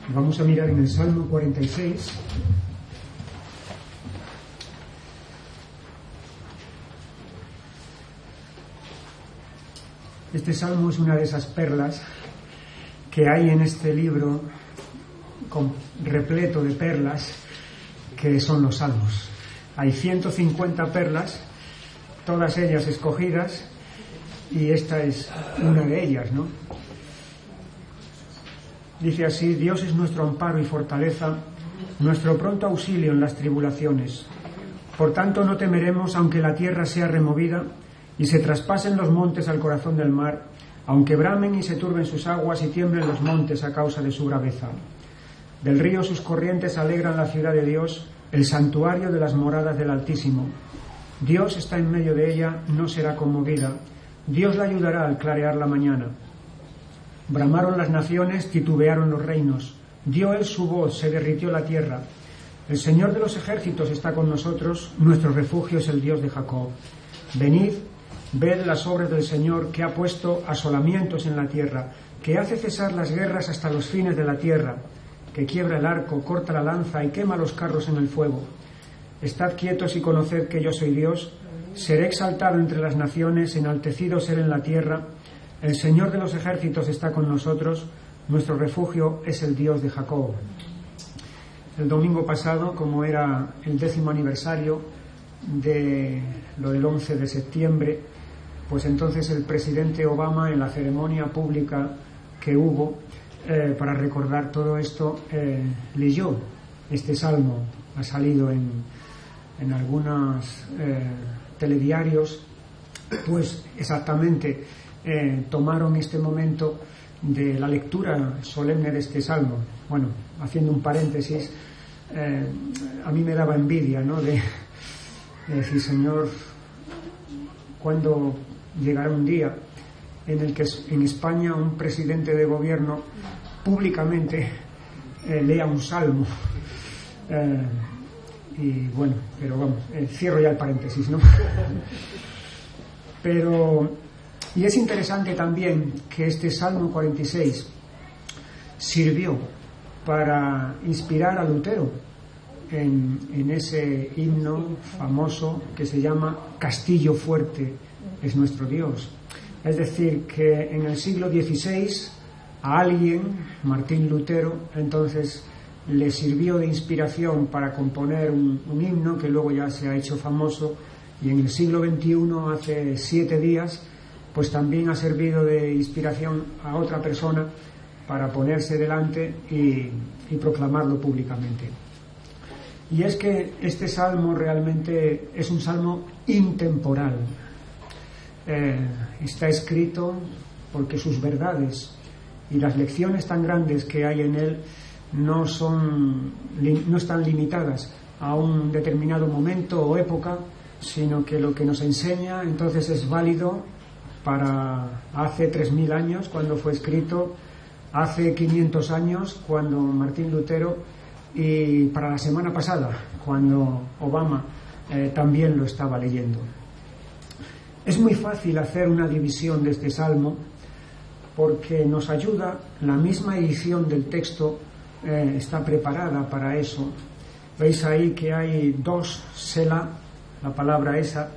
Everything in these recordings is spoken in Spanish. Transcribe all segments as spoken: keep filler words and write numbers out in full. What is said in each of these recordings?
Vamos a mirar en el Salmo cuarenta y seis. Este salmo es una de esas perlas que hay en este libro con, repleto de perlas, que son los salmos. Hay ciento cincuenta perlas, todas ellas escogidas, y esta es una de ellas, ¿no? Dice así: Dios es nuestro amparo y fortaleza, nuestro pronto auxilio en las tribulaciones. Por tanto no temeremos aunque la tierra sea removida y se traspasen los montes al corazón del mar, aunque bramen y se turben sus aguas y tiemblen los montes a causa de su braveza. Del río sus corrientes alegran la ciudad de Dios, el santuario de las moradas del Altísimo. Dios está en medio de ella, no será conmovida. Dios la ayudará al clarear la mañana. Bramaron las naciones, titubearon los reinos. Dio él su voz, se derritió la tierra. El Señor de los ejércitos está con nosotros, nuestro refugio es el Dios de Jacob. Venid, ved las obras del Señor, que ha puesto asolamientos en la tierra, que hace cesar las guerras hasta los fines de la tierra, que quiebra el arco, corta la lanza y quema los carros en el fuego. Estad quietos y conoced que yo soy Dios. Seré exaltado entre las naciones, enaltecido seré en la tierra. El Señor de los ejércitos está con nosotros, nuestro refugio es el Dios de Jacob. El domingo pasado, como era el décimo aniversario de lo del once de septiembre, pues entonces el presidente Obama, en la ceremonia pública que hubo eh, para recordar todo esto, eh, leyó este salmo. Ha salido en, en algunos eh, telediarios, pues exactamente eh, tomaron este momento de la lectura solemne de este salmo. Bueno, haciendo un paréntesis, eh, a mí me daba envidia, ¿no?, de, de decir: Señor, ¿cuándo llegará un día en el que en España un presidente de gobierno públicamente eh, lea un salmo? Eh, y bueno, pero vamos, eh, cierro ya el paréntesis, ¿no? Pero, y es interesante también que este Salmo cuarenta y seis sirvió para inspirar a Lutero en, en ese himno famoso que se llama Castillo fuerte es nuestro Dios. Es decir, que en el siglo dieciséis a alguien, Martín Lutero, entonces le sirvió de inspiración para componer un, un himno que luego ya se ha hecho famoso, y en el siglo veintiuno, hace siete días, pues también ha servido de inspiración a otra persona para ponerse delante y, y proclamarlo públicamente. Y es que este salmo realmente es un salmo intemporal. Eh, está escrito porque sus verdades y las lecciones tan grandes que hay en él no son, no están limitadas a un determinado momento o época, sino que lo que nos enseña entonces es válido para hace tres mil años cuando fue escrito, hace quinientos años cuando Martín Lutero, y para la semana pasada cuando Obama eh, también lo estaba leyendo. Es muy fácil hacer una división de este salmo porque nos ayuda, la misma edición del texto eh, está preparada para eso. Veis ahí que hay dos Selah, la palabra esa,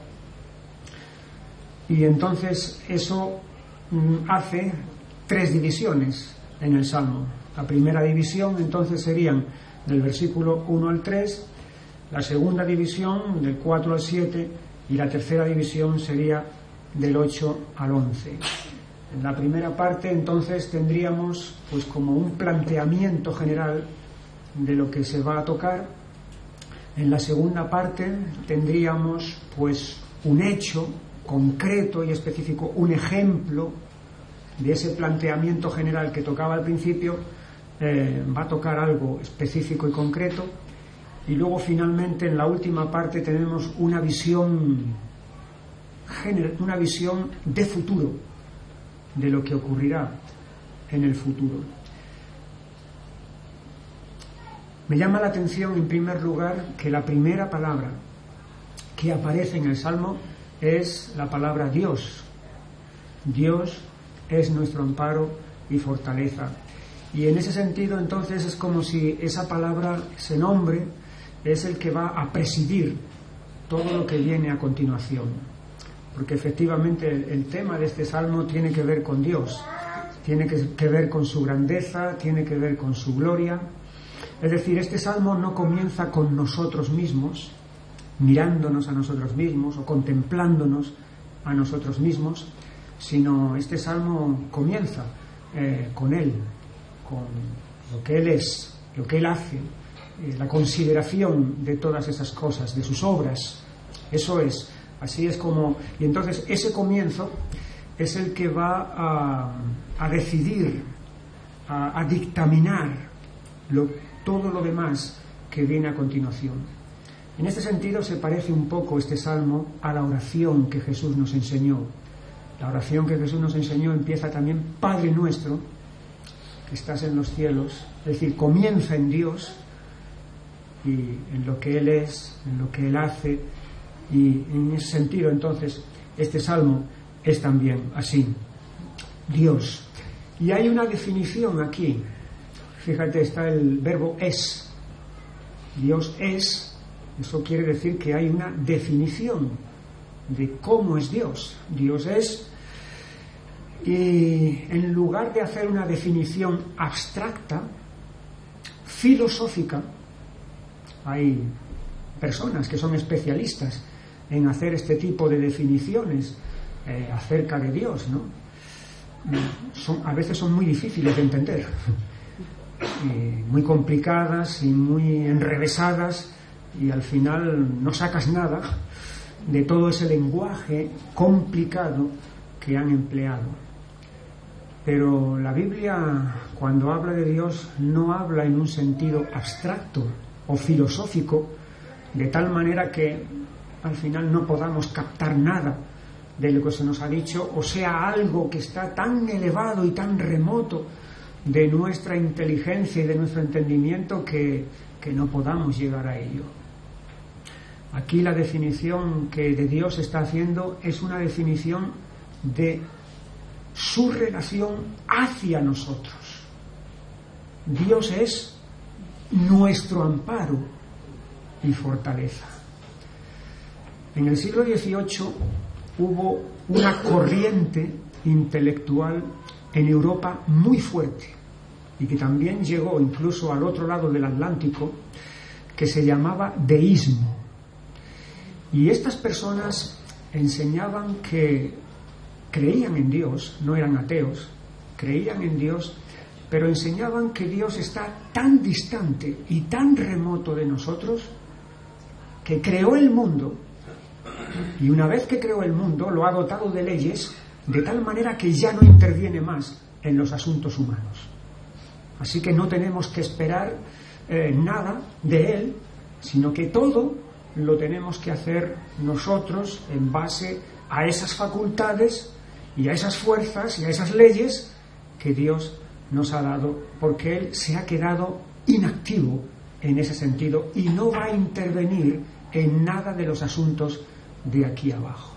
y entonces eso mm, hace tres divisiones en el salmo. La primera división entonces serían del versículo uno al tres, la segunda división del cuatro al siete, y la tercera división sería del ocho al once. En la primera parte entonces tendríamos pues como un planteamiento general de lo que se va a tocar. En la segunda parte tendríamos pues un hecho concreto y específico, un ejemplo de ese planteamiento general que tocaba al principio. Eh, va a tocar algo específico y concreto, y luego finalmente en la última parte tenemos una visión una visión de futuro, de lo que ocurrirá en el futuro. Me llama la atención en primer lugar que la primera palabra que aparece en el Salmo es la palabra Dios. Dios es nuestro amparo y fortaleza. Y en ese sentido, entonces, es como si esa palabra, ese nombre, es el que va a presidir todo lo que viene a continuación. Porque efectivamente el, el tema de este salmo tiene que ver con Dios, tiene que, que ver con su grandeza, tiene que ver con su gloria. Es decir, este salmo no comienza con nosotros mismos, mirándonos a nosotros mismos o contemplándonos a nosotros mismos, sino este salmo comienza eh, con Él, con lo que Él es, lo que Él hace, eh, la consideración de todas esas cosas, de sus obras. Eso es, así es como... Y entonces ese comienzo es el que va a, a decidir, a, a dictaminar lo, todo lo demás que viene a continuación. En este sentido se parece un poco este salmo a la oración que Jesús nos enseñó. La oración que Jesús nos enseñó empieza también: Padre nuestro, que estás en los cielos. Es decir, comienza en Dios y en lo que Él es, en lo que Él hace. Y en ese sentido, entonces, este salmo es también así: Dios. Y hay una definición aquí. Fíjate, está el verbo es. Dios es. Eso quiere decir que hay una definición de cómo es Dios. Dios es. Y en lugar de hacer una definición abstracta, filosófica, hay personas que son especialistas en hacer este tipo de definiciones eh, acerca de Dios, ¿no? Son, a veces son muy difíciles de entender, y muy complicadas y muy enrevesadas, y al final no sacas nada de todo ese lenguaje complicado que han empleado. Pero la Biblia, cuando habla de Dios, no habla en un sentido abstracto o filosófico, de tal manera que al final no podamos captar nada de lo que se nos ha dicho, o sea algo que está tan elevado y tan remoto de nuestra inteligencia y de nuestro entendimiento que, que no podamos llegar a ello. Aquí la definición que de Dios está haciendo es una definición de su relación hacia nosotros. Dios es nuestro amparo y fortaleza. En el siglo dieciocho hubo una corriente intelectual en Europa muy fuerte, y que también llegó incluso al otro lado del Atlántico, que se llamaba deísmo. Y estas personas enseñaban que creían en Dios, no eran ateos, creían en Dios, pero enseñaban que Dios está tan distante y tan remoto de nosotros, que creó el mundo, y una vez que creó el mundo lo ha dotado de leyes de tal manera que ya no interviene más en los asuntos humanos. Así que no tenemos que esperar eh, nada de Él, sino que todo lo tenemos que hacer nosotros en base a esas facultades y a esas fuerzas y a esas leyes que Dios nos ha dado, porque Él se ha quedado inactivo en ese sentido y no va a intervenir en nada de los asuntos de aquí abajo.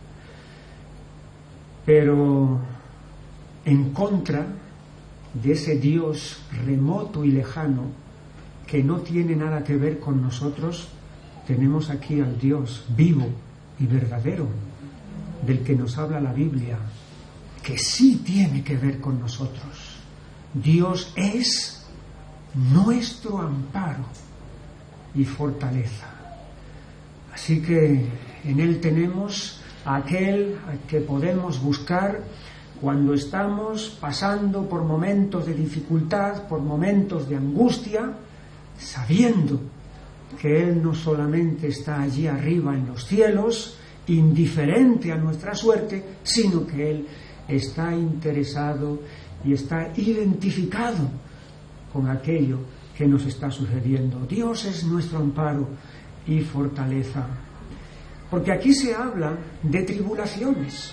Pero en contra de ese Dios remoto y lejano que no tiene nada que ver con nosotros, tenemos aquí al Dios vivo y verdadero del que nos habla la Biblia, que sí tiene que ver con nosotros. Dios es nuestro amparo y fortaleza. Así que en Él tenemos a aquel al que podemos buscar cuando estamos pasando por momentos de dificultad, por momentos de angustia, sabiendo que Él no solamente está allí arriba en los cielos, indiferente a nuestra suerte, sino que Él está interesado y está identificado con aquello que nos está sucediendo. Dios es nuestro amparo y fortaleza. Porque aquí se habla de tribulaciones.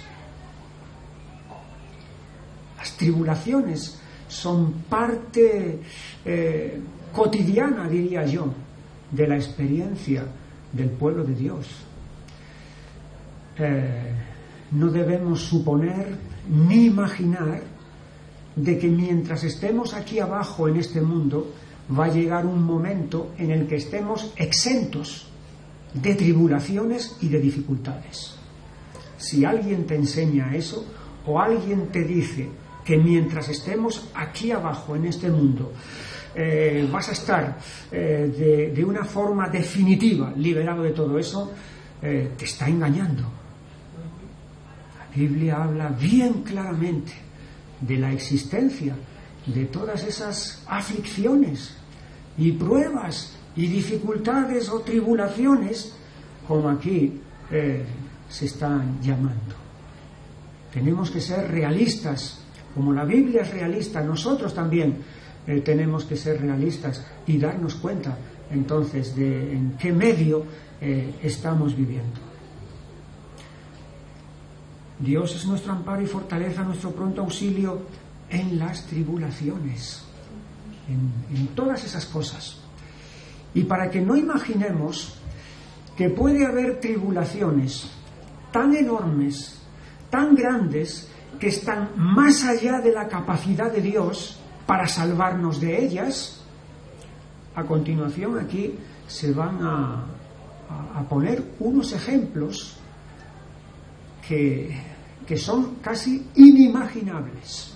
Las tribulaciones son parte eh, cotidiana, diría yo, de la experiencia del pueblo de Dios. Eh, no debemos suponer ni imaginar de que mientras estemos aquí abajo en este mundo, va a llegar un momento en el que estemos exentos de tribulaciones y de dificultades. Si alguien te enseña eso, o alguien te dice que mientras estemos aquí abajo en este mundo eh, vas a estar eh, de, de una forma definitiva liberado de todo eso, eh, te está engañando. La Biblia habla bien claramente de la existencia de todas esas aflicciones y pruebas y dificultades o tribulaciones, como aquí eh, se están llamando. Tenemos que ser realistas, como la Biblia es realista, nosotros también eh, tenemos que ser realistas y darnos cuenta entonces de en qué medio eh, estamos viviendo. Dios es nuestro amparo y fortaleza, nuestro pronto auxilio en las tribulaciones, en, en todas esas cosas. Y para que no imaginemos que puede haber tribulaciones tan enormes, tan grandes, que están más allá de la capacidad de Dios para salvarnos de ellas, a continuación aquí se van a, a, a poner unos ejemplos que, que son casi inimaginables.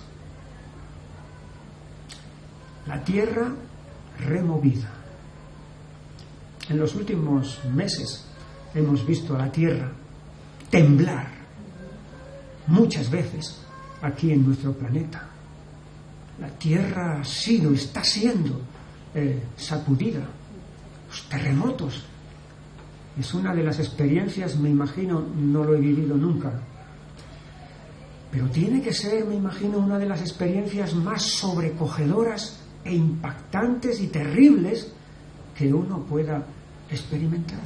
La tierra removida. En los últimos meses hemos visto a la tierra temblar muchas veces aquí en nuestro planeta. La tierra ha sido, está siendo eh, sacudida. Los terremotos es una de las experiencias, me imagino, no lo he vivido nunca, pero tiene que ser, me imagino, una de las experiencias más sobrecogedoras e impactantes y terribles que uno pueda experimentar,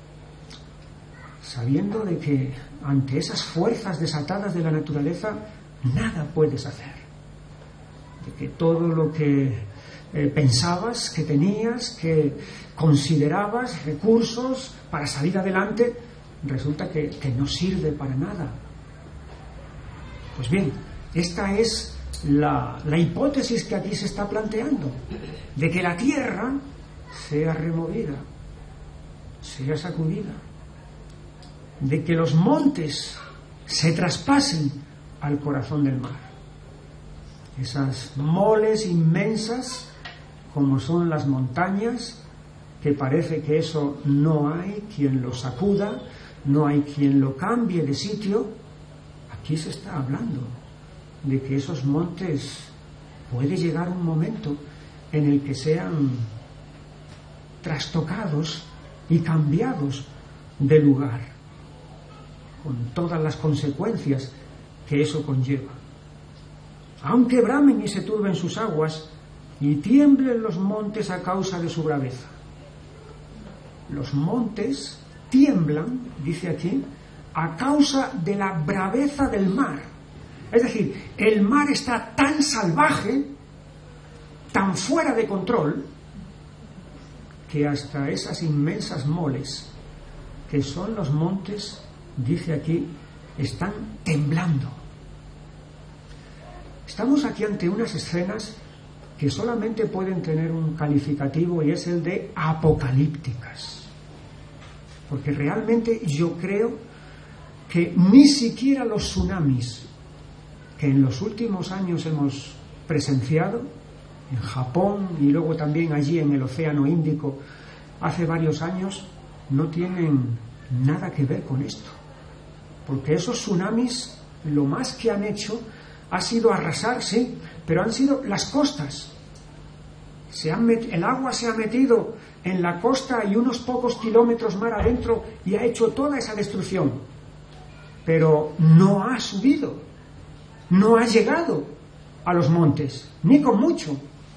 sabiendo de que ante esas fuerzas desatadas de la naturaleza nada puedes hacer, de que todo lo que eh, pensabas que tenías, que considerabas recursos para salir adelante, resulta que, que no sirve para nada. Pues bien, esta es la, la hipótesis que aquí se está planteando, de que la tierra sea removida, sea sacudida, de que los montes se traspasen al corazón del mar. Esas moles inmensas, como son las montañas, que parece que eso no hay quien lo sacuda, no hay quien lo cambie de sitio. Aquí se está hablando de que esos montes puede llegar un momento en el que sean trastocados y cambiados de lugar, con todas las consecuencias que eso conlleva. Aunque bramen y se turben sus aguas y tiemblen los montes a causa de su braveza. Los montes tiemblan, dice aquí, a causa de la braveza del mar. Es decir, el mar está tan salvaje, tan fuera de control, que hasta esas inmensas moles, que son los montes, dice aquí, están temblando. Estamos aquí ante unas escenas que solamente pueden tener un calificativo, y es el de apocalípticas. Porque realmente yo creo que ni siquiera los tsunamis que en los últimos años hemos presenciado, en Japón y luego también allí en el Océano Índico hace varios años, no tienen nada que ver con esto. Porque esos tsunamis, lo más que han hecho ha sido arrasar, sí, pero han sido las costas. Se han met- el agua se ha metido en la costa y unos pocos kilómetros mar adentro y ha hecho toda esa destrucción. Pero no ha subido, no ha llegado a los montes, ni con mucho.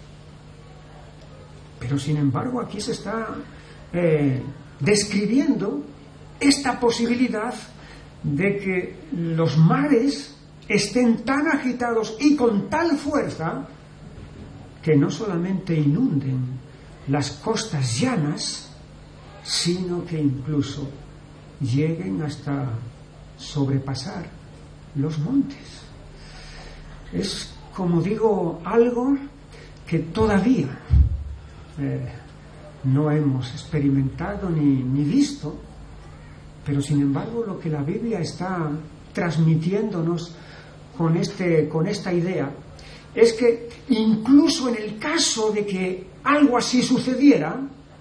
Pero sin embargo aquí se está eh, describiendo esta posibilidad de que los mares estén tan agitados y con tal fuerza que no solamente inunden las costas llanas, sino que incluso lleguen hasta sobrepasar los montes. Es como digo, algo que todavía eh, no hemos experimentado ni, ni visto, pero sin embargo lo que la Biblia está transmitiéndonos con, este, con esta idea es que incluso en el caso de que algo así sucediera,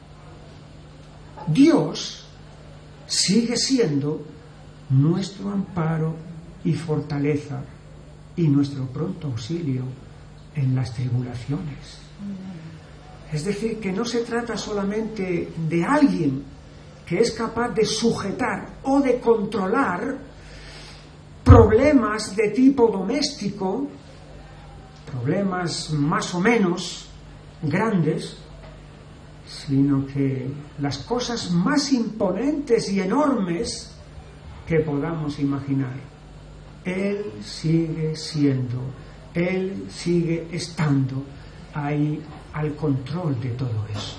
Dios sigue siendo nuestro amparo y fortaleza y nuestro pronto auxilio en las tribulaciones. Es decir, que no se trata solamente de alguien que es capaz de sujetar o de controlar problemas de tipo doméstico, problemas más o menos grandes, sino que las cosas más imponentes y enormes que podamos imaginar, Él sigue siendo, Él sigue estando ahí al control de todo eso.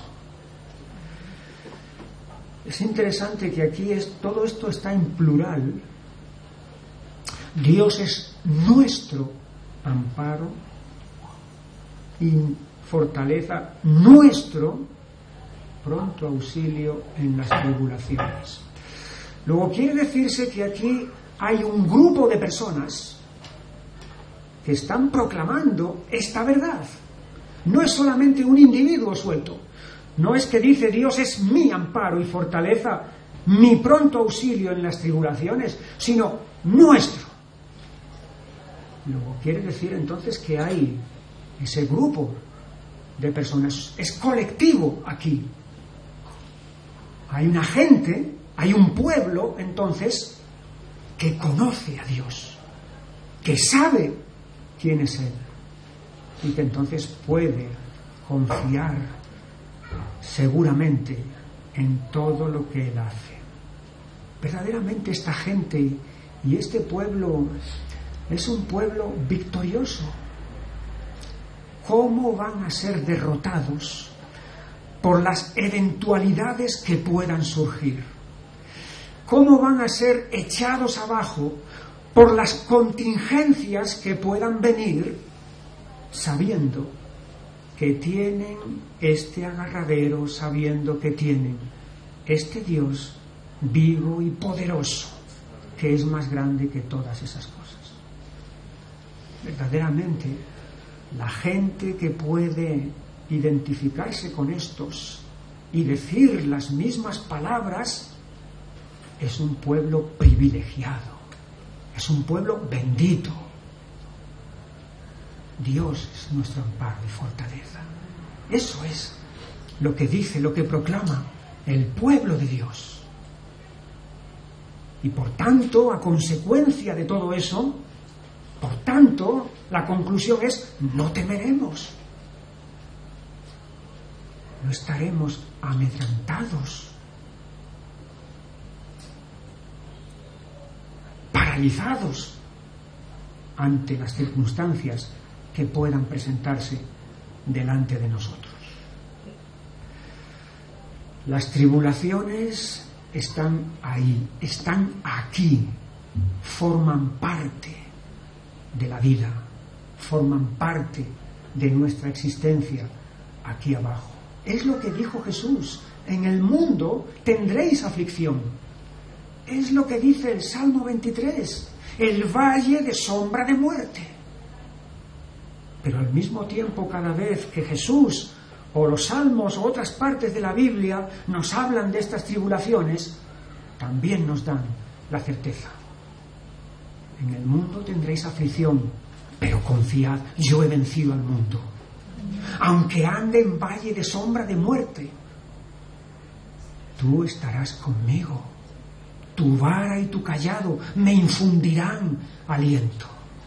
Es interesante que aquí es, todo esto está en plural. Dios es nuestro amparo y fortaleza, nuestro pronto auxilio en las tribulaciones. Luego quiere decirse que aquí hay un grupo de personas que están proclamando esta verdad. No es solamente un individuo suelto. No es que dice Dios es mi amparo y fortaleza, mi pronto auxilio en las tribulaciones, sino nuestro. Luego quiere decir entonces que hay ese grupo de personas, es colectivo aquí. Hay una gente, hay un pueblo entonces que conoce a Dios, que sabe quién es Él y que entonces puede confiar seguramente en todo lo que Él hace. Verdaderamente esta gente y este pueblo es un pueblo victorioso. ¿Cómo van a ser derrotados por las eventualidades que puedan surgir? ¿Cómo van a ser echados abajo por las contingencias que puedan venir, sabiendo que tienen este agarradero, sabiendo que tienen este Dios vivo y poderoso, que es más grande que todas esas cosas? Verdaderamente, la gente que puede identificarse con estos y decir las mismas palabras es un pueblo privilegiado, es un pueblo bendito. Dios es nuestro amparo y fortaleza. Eso es lo que dice, lo que proclama el pueblo de Dios. Y por tanto, a consecuencia de todo eso, por tanto, la conclusión es: no temeremos, no estaremos amedrentados, paralizados ante las circunstancias que puedan presentarse delante de nosotros. Las tribulaciones están ahí, están aquí, forman parte de la vida, forman parte de nuestra existencia aquí abajo. Es lo que dijo Jesús: en el mundo tendréis aflicción. Es lo que dice el Salmo veintitrés, el valle de sombra de muerte. Pero al mismo tiempo, cada vez que Jesús o los salmos o otras partes de la Biblia nos hablan de estas tribulaciones, también nos dan la certeza: en el mundo tendréis aflicción, pero confiad, yo he vencido al mundo. Aunque ande en valle de sombra de muerte, tú estarás conmigo. Tu vara y tu cayado me infundirán aliento.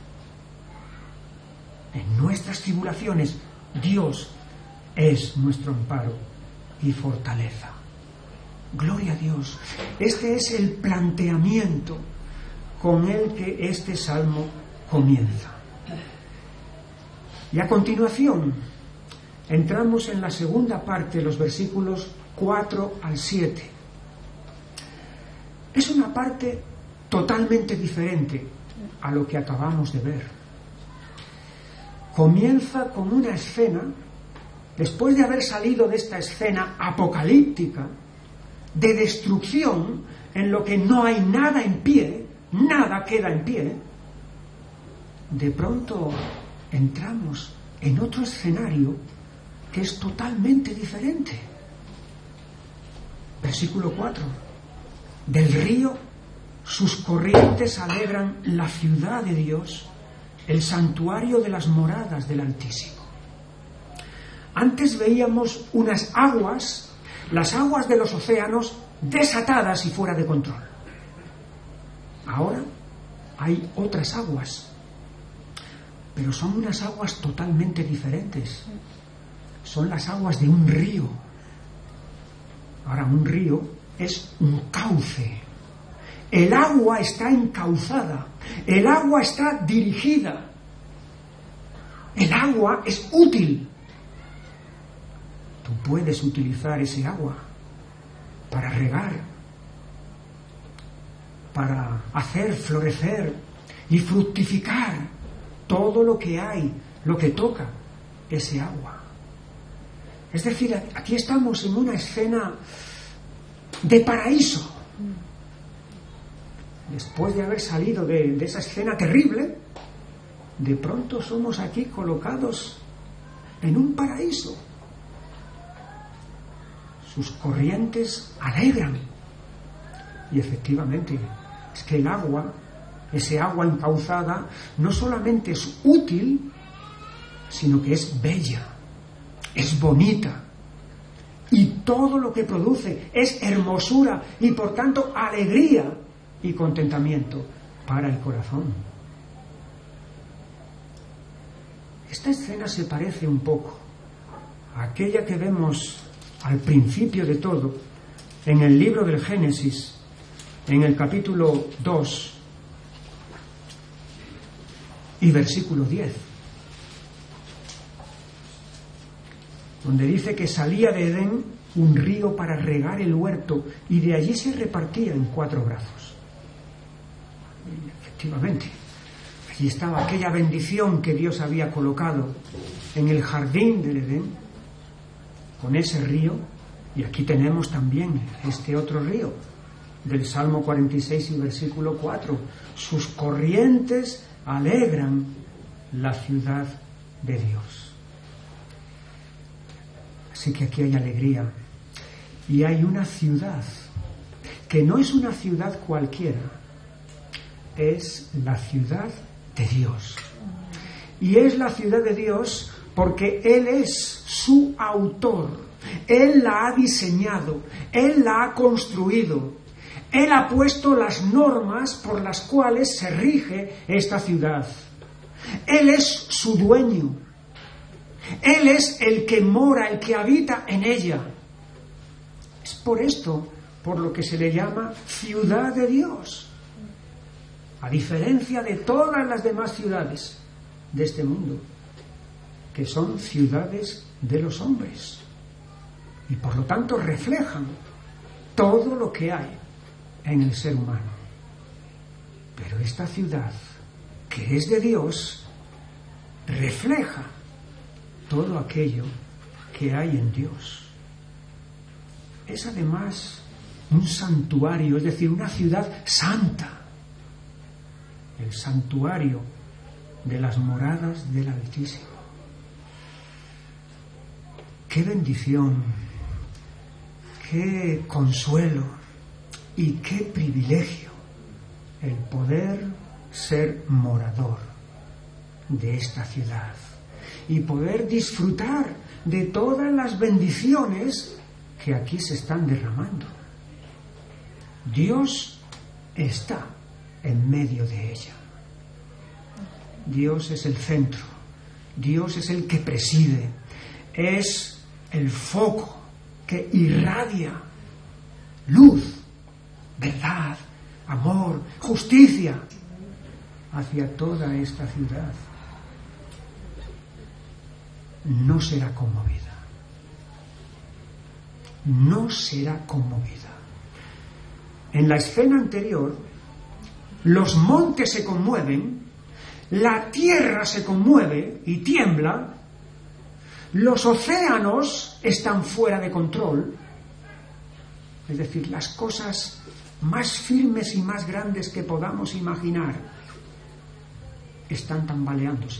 En nuestras tribulaciones, Dios es nuestro amparo y fortaleza. Gloria a Dios. Este es el planteamiento con el que este salmo comienza. Y a continuación entramos en la segunda parte, los versículos cuatro al siete. Es una parte totalmente diferente a lo que acabamos de ver. comienza con una escena, después de haber salido de esta escena apocalíptica, de destrucción, en lo que no hay nada en pie, nada queda en pie, de pronto entramos en otro escenario que es totalmente diferente. Versículo cuatro. Del río, sus corrientes alegran la ciudad de Dios, el santuario de las moradas del Altísimo. Antes veíamos unas aguas, las aguas de los océanos, desatadas y fuera de control. Ahora hay otras aguas, pero son unas aguas totalmente diferentes. Son las aguas de un río. Ahora, un río es un cauce. El agua está encauzada, el agua está dirigida, el agua es útil. Tú puedes utilizar ese agua para regar, para hacer florecer y fructificar todo lo que hay, lo que toca ese agua. Es decir, aquí estamos en una escena de paraíso. Después de haber salido de, de esa escena terrible, de pronto somos aquí colocados en un paraíso. Sus corrientes alegran. Y efectivamente, es que el agua, ese agua encauzada, no solamente es útil, sino que es bella, es bonita. Y todo lo que produce es hermosura y por tanto alegría y contentamiento para el corazón. Esta escena se parece un poco a aquella que vemos al principio de todo en el libro del Génesis, en el capítulo dos y versículo diez, donde dice que salía de Edén un río para regar el huerto y de allí se repartía en cuatro brazos. Y efectivamente, allí estaba aquella bendición que Dios había colocado en el jardín del Edén, con ese río, y aquí tenemos también este otro río del Salmo cuarenta y seis y versículo cuatro. Sus corrientes alegran la ciudad de Dios. Así que aquí hay alegría. Y hay una ciudad que no es una ciudad cualquiera, es la ciudad de Dios. Y es la ciudad de Dios porque Él es su autor. Él la ha diseñado, Él la ha construido. Él ha puesto las normas por las cuales se rige esta ciudad. Él es su dueño. Él es el que mora, el que habita en ella. Es por esto por lo que se le llama ciudad de Dios, a diferencia de todas las demás ciudades de este mundo, que son ciudades de los hombres y por lo tanto reflejan todo lo que hay en el ser humano. Pero esta ciudad, que es de Dios, refleja todo aquello que hay en Dios. Es además un santuario, es decir, una ciudad santa, el santuario de las moradas del Altísimo. ¡Qué bendición! ¡Qué consuelo! Y qué privilegio el poder ser morador de esta ciudad y poder disfrutar de todas las bendiciones que aquí se están derramando. Dios está en medio de ella. Dios es el centro, Dios es el que preside, es el foco que irradia luz, verdad, amor, justicia hacia toda esta ciudad. No será conmovida. No será conmovida. En la escena anterior, los montes se conmueven, la tierra se conmueve y tiembla, los océanos están fuera de control, es decir, las cosas más firmes y más grandes que podamos imaginar están tambaleándose.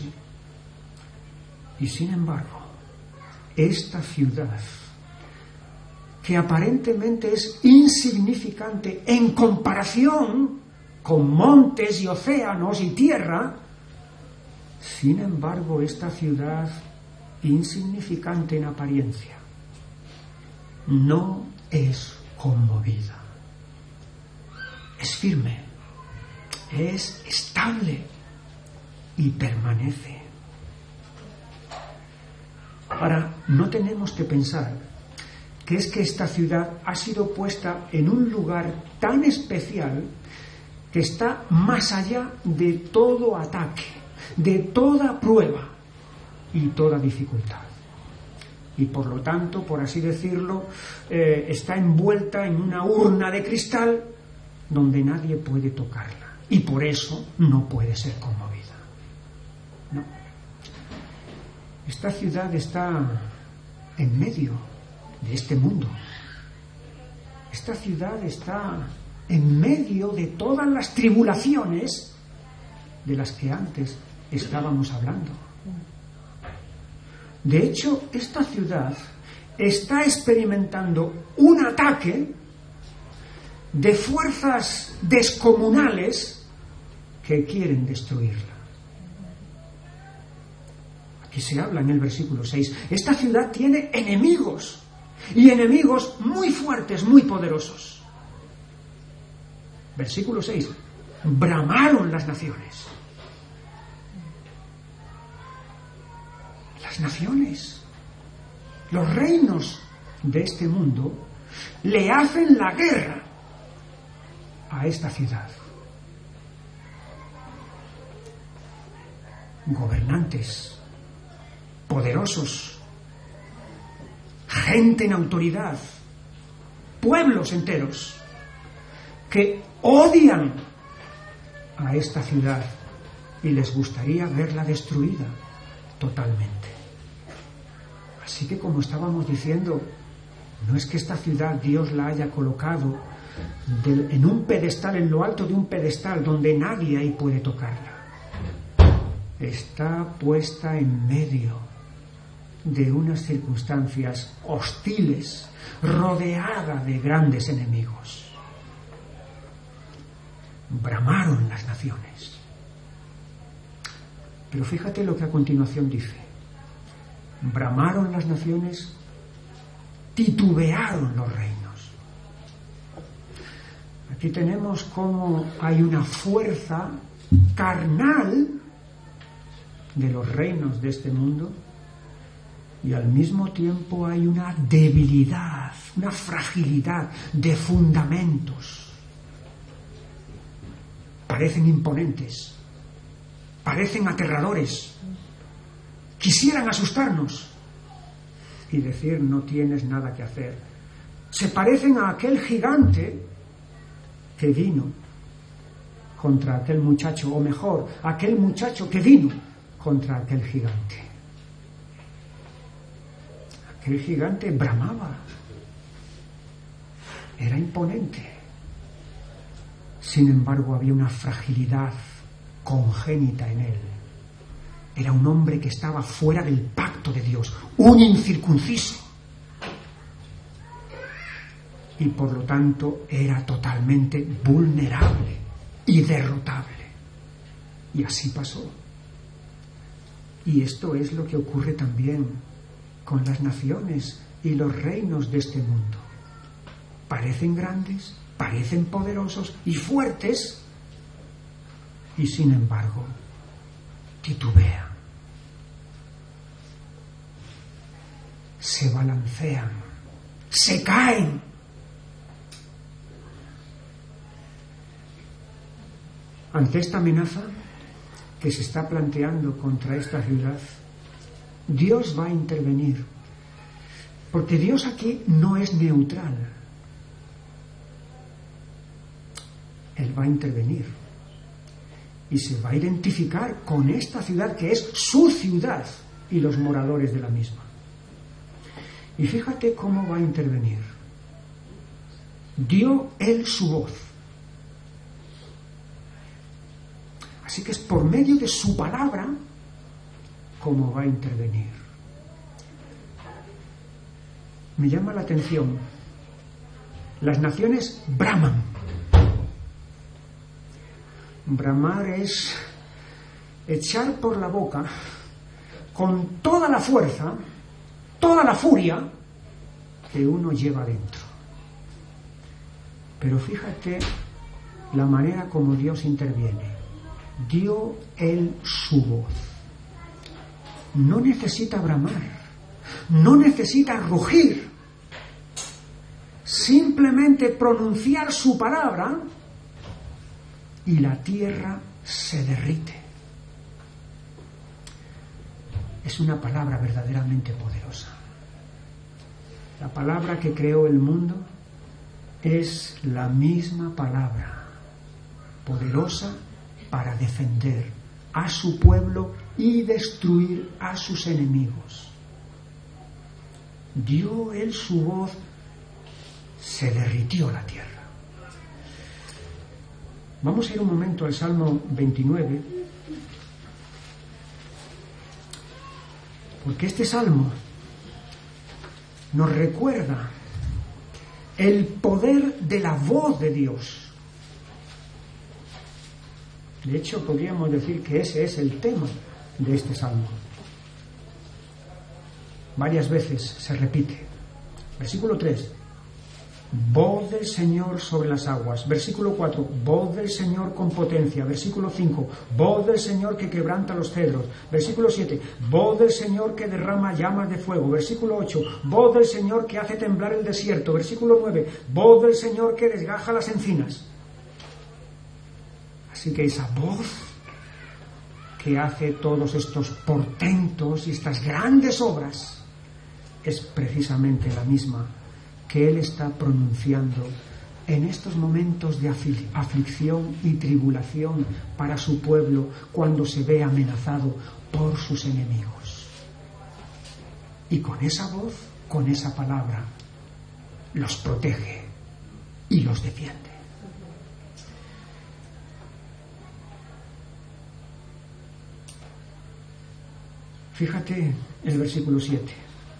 Y sin embargo, esta ciudad, que aparentemente es insignificante en comparación con montes y océanos y tierra, sin embargo, esta ciudad, insignificante en apariencia, no es conmovida. Es firme, es estable y permanece. Ahora, no tenemos que pensar que es que esta ciudad ha sido puesta en un lugar tan especial que está más allá de todo ataque, de toda prueba y toda dificultad. Y por lo tanto, por así decirlo, eh, está envuelta en una urna de cristal donde nadie puede tocarla. Y por eso no puede ser conmovida. No. Esta ciudad está en medio de este mundo. Esta ciudad está en medio de todas las tribulaciones de las que antes estábamos hablando. De hecho, esta ciudad está experimentando un ataque de fuerzas descomunales que quieren destruirla. Aquí se habla en el versículo seis. Esta ciudad tiene enemigos, y enemigos muy fuertes, muy poderosos. Versículo seis. Bramaron las naciones. Las naciones, los reinos de este mundo, le hacen la guerra a esta ciudad. Gobernantes, poderosos, gente en autoridad, pueblos enteros que odian a esta ciudad y les gustaría verla destruida totalmente. Así que, como estábamos diciendo, no es que esta ciudad Dios la haya colocado de, en un pedestal, en lo alto de un pedestal donde nadie ahí puede tocarla. Está puesta en medio de unas circunstancias hostiles, rodeada de grandes enemigos. Bramaron las naciones. Pero fíjate lo que a continuación dice. Bramaron las naciones, titubearon los reinos. Aquí tenemos cómo hay una fuerza carnal de los reinos de este mundo y al mismo tiempo hay una debilidad, una fragilidad de fundamentos. Parecen imponentes, parecen aterradores, quisieran asustarnos y decir no tienes nada que hacer. Se parecen a aquel gigante que vino contra aquel muchacho, o mejor, aquel muchacho que vino contra aquel gigante. Aquel gigante bramaba, era imponente. Sin embargo, había una fragilidad congénita en él. Era un hombre que estaba fuera del pacto de Dios, un incircunciso. Y por lo tanto era totalmente vulnerable y derrotable. Y así pasó. Y esto es lo que ocurre también con las naciones y los reinos de este mundo. Parecen grandes, parecen poderosos y fuertes, y sin embargo titubean, se balancean, se caen. Ante esta amenaza que se está planteando contra esta ciudad, Dios va a intervenir, porque Dios aquí no es neutral. Él va a intervenir y se va a identificar con esta ciudad que es su ciudad y los moradores de la misma. Y fíjate cómo va a intervenir. Dio él su voz. Así que es por medio de su palabra cómo va a intervenir. Me llama la atención. Las naciones braman. Bramar es echar por la boca con toda la fuerza, toda la furia que uno lleva dentro. Pero fíjate la manera como Dios interviene. Dio él su voz. No necesita bramar, no necesita rugir, simplemente pronunciar su palabra y la tierra se derrite. Es una palabra verdaderamente poderosa. La palabra que creó el mundo es la misma palabra, poderosa para defender a su pueblo y destruir a sus enemigos. Dio él su voz, se derritió la tierra. Vamos a ir un momento al Salmo veintinueve, porque este salmo nos recuerda el poder de la voz de Dios. De hecho, podríamos decir que ese es el tema de este salmo. Varias veces se repite. Versículo tres. Voz del Señor sobre las aguas. Versículo cuatro. Voz del Señor con potencia. Versículo cinco. Voz del Señor que quebranta los cedros. Versículo siete. Voz del Señor que derrama llamas de fuego. Versículo ocho. Voz del Señor que hace temblar el desierto. Versículo nueve. Voz del Señor que desgaja las encinas. Así que esa voz que hace todos estos portentos y estas grandes obras es precisamente la misma que Él está pronunciando en estos momentos de aflicción y tribulación para su pueblo cuando se ve amenazado por sus enemigos. Y con esa voz, con esa palabra, los protege y los defiende. Fíjate el versículo siete.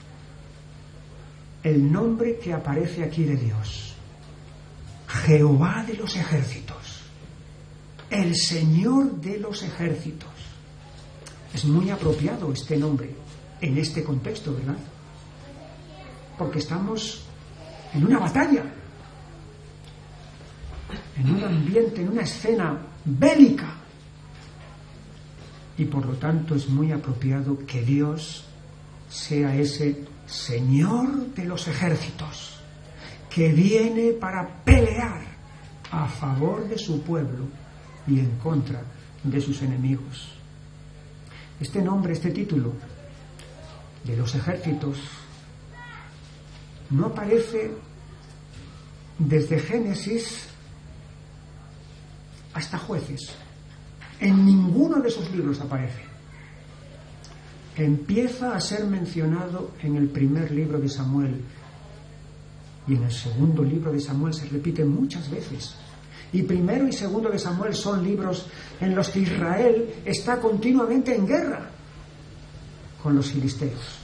El nombre que aparece aquí de Dios, Jehová de los ejércitos, el Señor de los ejércitos. Es muy apropiado este nombre en este contexto, ¿verdad? Porque estamos en una batalla, en un ambiente, en una escena bélica. Y por lo tanto es muy apropiado que Dios sea ese Señor de los ejércitos que viene para pelear a favor de su pueblo y en contra de sus enemigos. Este nombre, este título de los ejércitos no aparece desde Génesis hasta Jueces. En ninguno de esos libros aparece. Empieza a ser mencionado en el primer libro de Samuel y en el segundo libro de Samuel se repite muchas veces. Y primero y segundo de Samuel son libros en los que Israel está continuamente en guerra con los filisteos.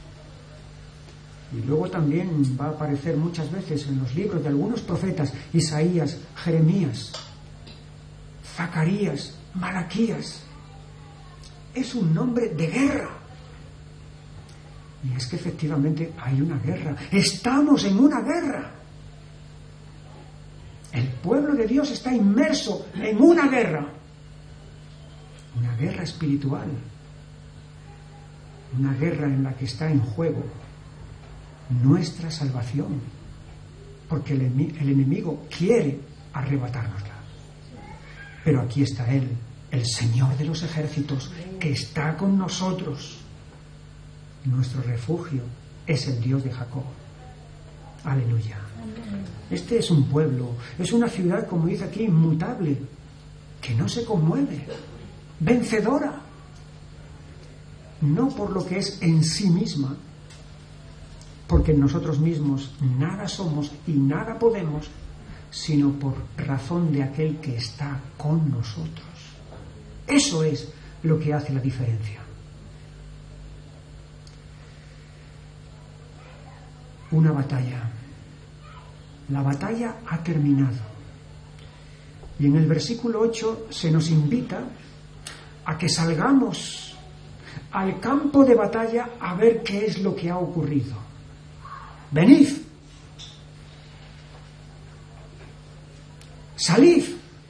Y luego también va a aparecer muchas veces en los libros de algunos profetas, Isaías, Jeremías, Zacarías, Malaquías. Es un nombre de guerra. Y es que efectivamente hay una guerra. Estamos en una guerra. El pueblo de Dios está inmerso en una guerra. Una guerra espiritual. Una guerra en la que está en juego nuestra salvación. Porque el, el enemigo quiere arrebatárnosla. Pero aquí está Él, el Señor de los ejércitos, que está con nosotros. Nuestro refugio es el Dios de Jacob. Aleluya. Este es un pueblo, es una ciudad, como dice aquí, inmutable, que no se conmueve, vencedora, no por lo que es en sí misma, porque en nosotros mismos nada somos y nada podemos, sino por razón de aquel que está con nosotros. Eso es lo que hace la diferencia. Una batalla. La batalla ha terminado. Y en el versículo ocho se nos invita a que salgamos al campo de batalla a ver qué es lo que ha ocurrido. Venid, salid,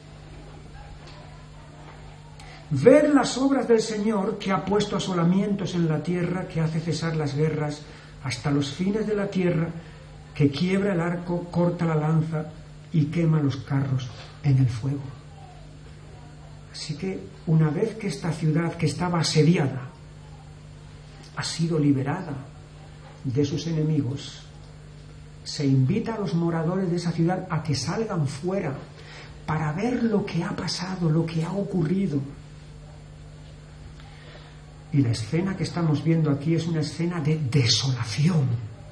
ver las obras del Señor, que ha puesto asolamientos en la tierra, que hace cesar las guerras hasta los fines de la tierra, que quiebra el arco, corta la lanza y quema los carros en el fuego. Así que una vez que esta ciudad, que estaba asediada, ha sido liberada de sus enemigos, se invita a los moradores de esa ciudad a que salgan fuera para ver lo que ha pasado, lo que ha ocurrido. Y la escena que estamos viendo aquí es una escena de desolación.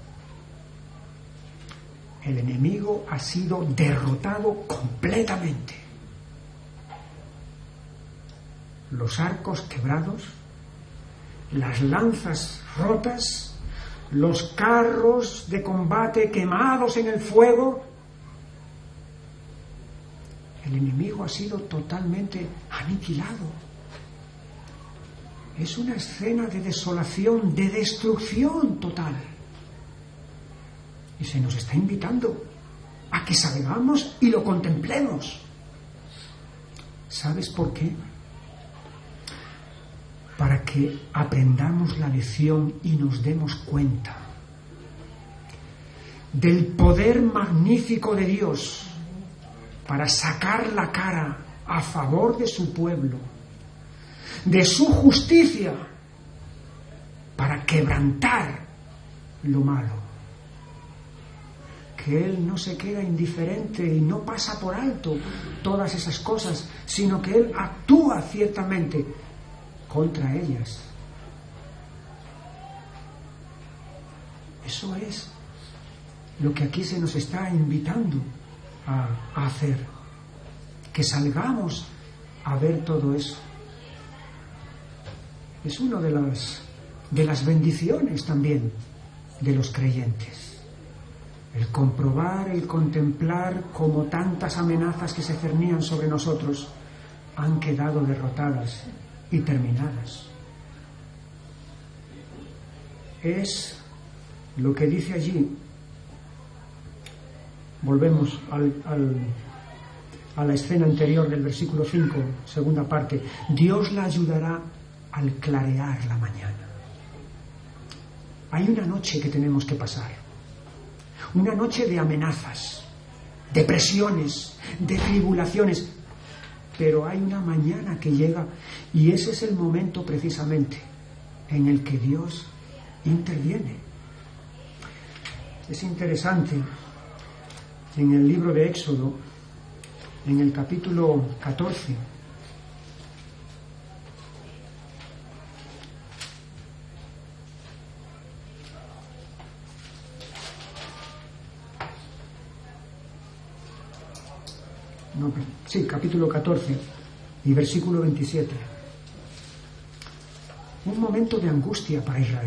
El enemigo ha sido derrotado completamente. Los arcos quebrados, las lanzas rotas, los carros de combate quemados en el fuego. El enemigo ha sido totalmente aniquilado. Es una escena de desolación, de destrucción total. Y se nos está invitando a que salgamos y lo contemplemos. ¿Sabes por qué? Para que aprendamos la lección y nos demos cuenta del poder magnífico de Dios para sacar la cara a favor de su pueblo, de su justicia, para quebrantar lo malo. Que Él no se queda indiferente y no pasa por alto todas esas cosas, sino que Él actúa ciertamente contra ellas. Eso es lo que aquí se nos está invitando a, a hacer, que salgamos a ver todo eso. Es una de las, de las bendiciones también de los creyentes, el comprobar, el contemplar cómo tantas amenazas que se cernían sobre nosotros han quedado derrotadas y terminadas. Es lo que dice allí. Volvemos al, al, a la escena anterior del versículo cinco, segunda parte. Dios la ayudará al clarear la mañana. Hay una noche que tenemos que pasar, una noche de amenazas, de presiones, de tribulaciones, pero hay una mañana que llega y ese es el momento precisamente en el que Dios interviene. Es interesante, en el libro de Éxodo, en el capítulo catorce, No, sí, capítulo catorce y versículo veintisiete. Un momento de angustia para Israel,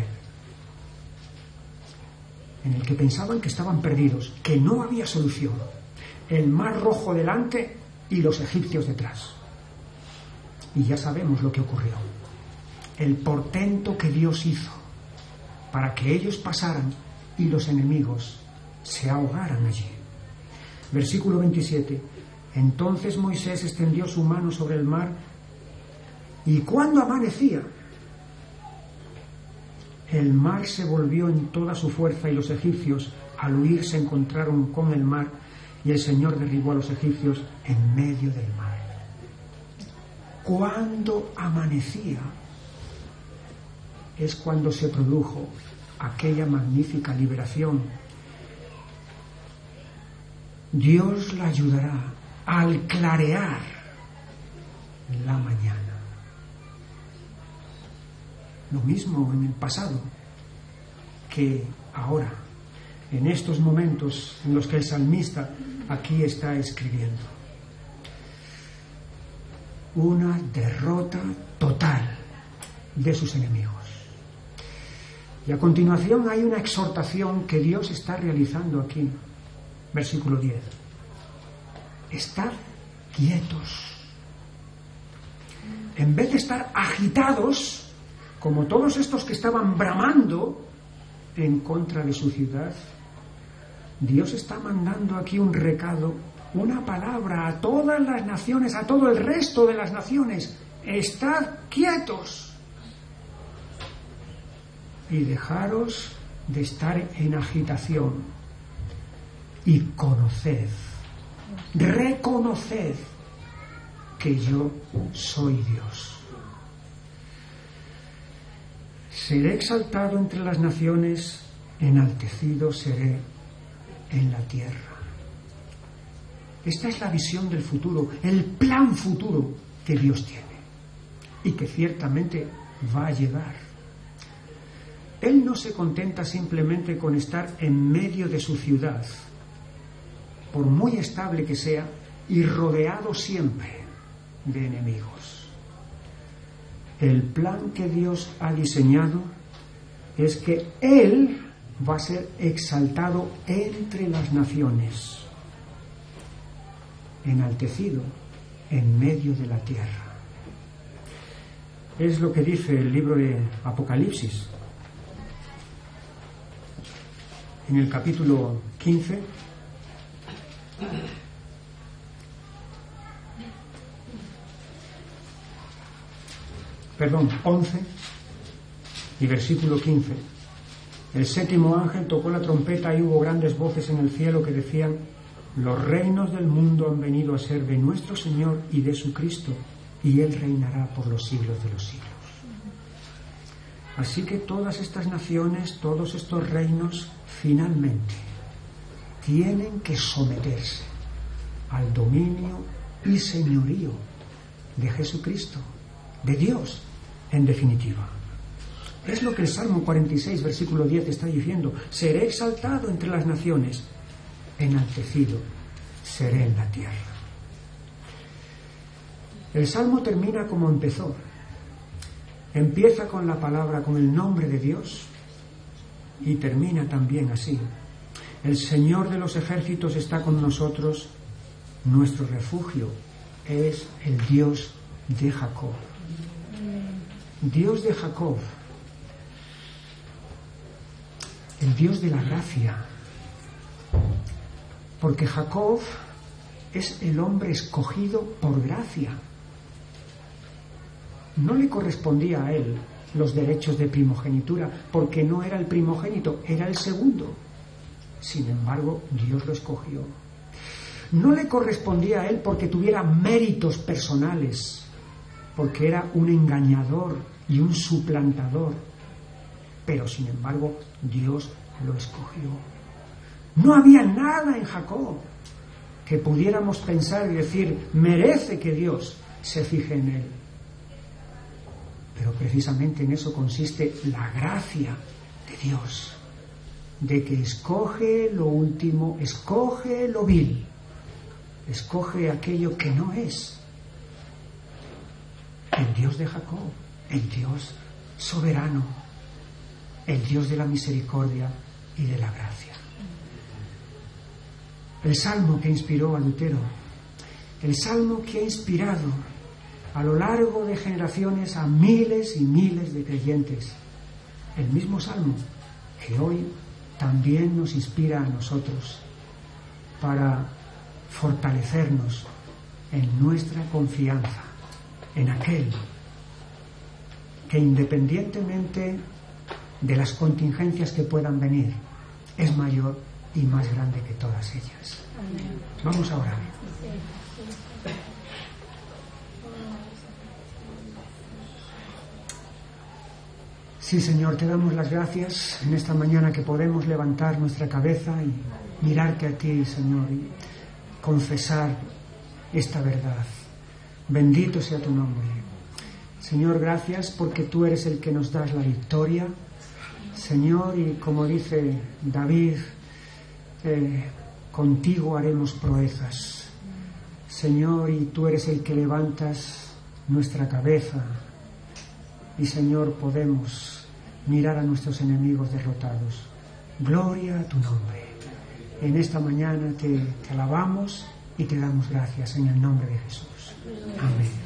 en el que pensaban que estaban perdidos, que no había solución. El mar rojo delante y los egipcios detrás. Y ya sabemos lo que ocurrió. El portento que Dios hizo para que ellos pasaran y los enemigos se ahogaran allí. Versículo veintisiete. Entonces Moisés extendió su mano sobre el mar y cuando amanecía, el mar se volvió en toda su fuerza y los egipcios al huir se encontraron con el mar y el Señor derribó a los egipcios en medio del mar. Cuando amanecía es cuando se produjo aquella magnífica liberación. Dios la ayudará al clarear la mañana. Lo mismo en el pasado que ahora, en estos momentos en los que el salmista aquí está escribiendo. Una derrota total de sus enemigos. Y a continuación hay una exhortación que Dios está realizando aquí. Versículo diez. Estad quietos. En vez de estar agitados, como todos estos que estaban bramando en contra de su ciudad, Dios está mandando aquí un recado, una palabra a todas las naciones, a todo el resto de las naciones. Estad quietos y dejaros de estar en agitación y conoced, reconoced que yo soy Dios. Seré exaltado entre las naciones, enaltecido seré en la tierra. Esta es la visión del futuro, el plan futuro que Dios tiene y que ciertamente va a llegar. Él no se contenta simplemente con estar en medio de su ciudad, por muy estable que sea, y rodeado siempre de enemigos. El plan que Dios ha diseñado es que Él va a ser exaltado entre las naciones, enaltecido en medio de la tierra. Es lo que dice el libro de Apocalipsis, en el capítulo quince. Perdón, once y versículo quince. El séptimo ángel tocó la trompeta y hubo grandes voces en el cielo que decían: los reinos del mundo han venido a ser de nuestro Señor y de su Cristo, y Él reinará por los siglos de los siglos. Así que todas estas naciones, todos estos reinos, finalmente tienen que someterse al dominio y señorío de Jesucristo, de Dios, en definitiva. Es lo que el Salmo cuarenta y seis, versículo diez está diciendo: seré exaltado entre las naciones, enaltecido seré en la tierra. El Salmo termina como empezó. Empieza con la palabra, con el nombre de Dios, y termina también así: el Señor de los ejércitos está con nosotros, nuestro refugio es el Dios de Jacob. Dios de Jacob, el Dios de la gracia, porque Jacob es el hombre escogido por gracia. No le correspondía a él los derechos de primogenitura, porque no era el primogénito, era el segundo. Sin embargo, Dios lo escogió. No le correspondía a él porque tuviera méritos personales, porque era un engañador y un suplantador. Pero sin embargo, Dios lo escogió. No había nada en Jacob que pudiéramos pensar y decir: merece que Dios se fije en él. Pero precisamente en eso consiste la gracia de Dios, de que escoge lo último, escoge lo vil, escoge aquello que no es. El Dios de Jacob, el Dios soberano, el Dios de la misericordia y de la gracia. El salmo que inspiró a Lutero, el salmo que ha inspirado a lo largo de generaciones a miles y miles de creyentes, el mismo salmo que hoy también nos inspira a nosotros para fortalecernos en nuestra confianza en aquel que, independientemente de las contingencias que puedan venir, es mayor y más grande que todas ellas. Amén. Vamos a orar. Sí, Señor, te damos las gracias en esta mañana que podemos levantar nuestra cabeza y mirarte a ti, Señor, y confesar esta verdad. Bendito sea tu nombre. Señor, gracias porque tú eres el que nos das la victoria. Señor, y como dice David, eh, contigo haremos proezas. Señor, y tú eres el que levantas nuestra cabeza. Y Señor, podemos mirar a nuestros enemigos derrotados. Gloria a tu nombre. En esta mañana te, te alabamos y te damos gracias en el nombre de Jesús. Amén.